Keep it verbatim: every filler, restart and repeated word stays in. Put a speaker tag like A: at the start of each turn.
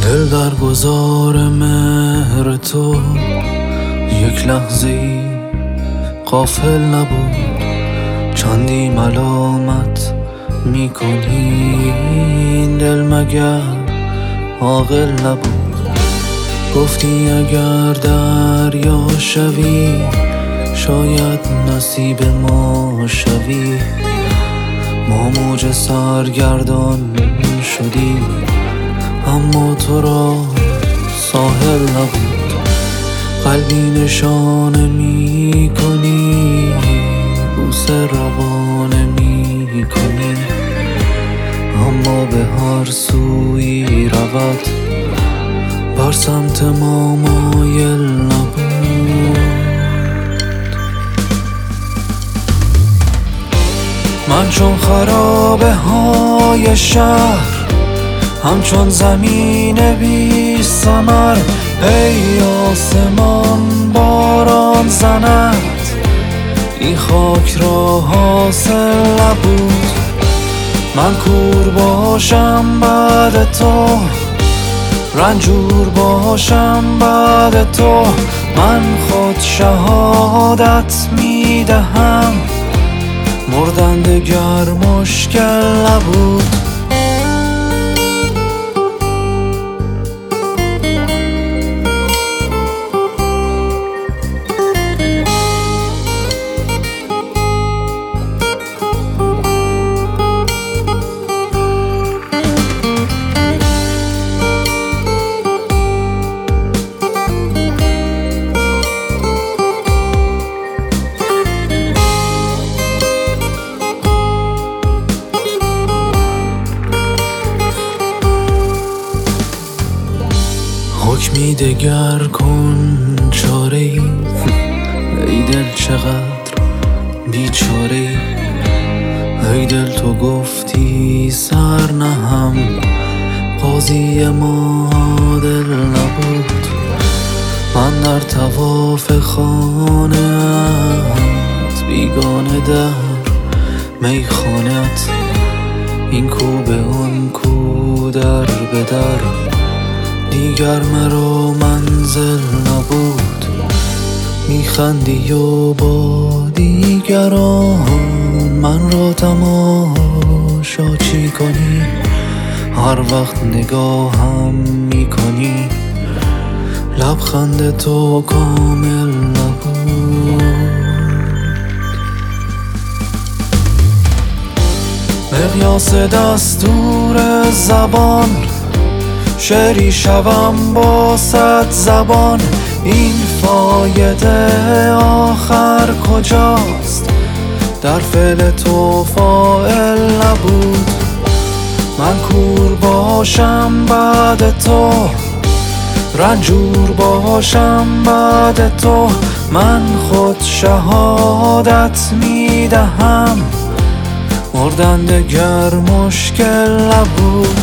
A: دل در گذار مهر تو یک لحظه ای غافل نبود. چندی ملامت میکنی این دل مگر عاقل نبود. گفتی اگر دریا شوی شاید نصیب ما شوی. ما موج سرگردان شدیم اما تو را ساحل نبود. قلبی نشانه می کنی بوسه روانه می کنی اما به هر سوی رود بر سمت ما مایل نبود. من چون خرابه های شهر همچون زمین بی ثمر ای آسمان باران زند این خاک را حاصل نبود. من کور باشم بعد تو رنجور باشم بعد تو من خود شهادت میدهم مردن دگر مشکل نبود. حکمی دگر کن چاره ای ای دل چقدر بیچاره ای. ای دل تو گفتی سر نهم قاضی ما عادل نبود. من در طواف خانه ات بیگانه در میخانت این کو به آن کو در به در دیگر مرا منزل نبود. میخندی و با دیگران من را تماشا چی کنی هر وقت نگاهم میکنی لبخند تو کامل نبود. مقیاس دستور زبان شعری شوم با صد زبان این فایده آخر کجاست در فعل تو فاعل نبود. من کور باشم بعد تو رنجور باشم بعد تو من خود شهادت میدهم مردن دگر مشکل نبود.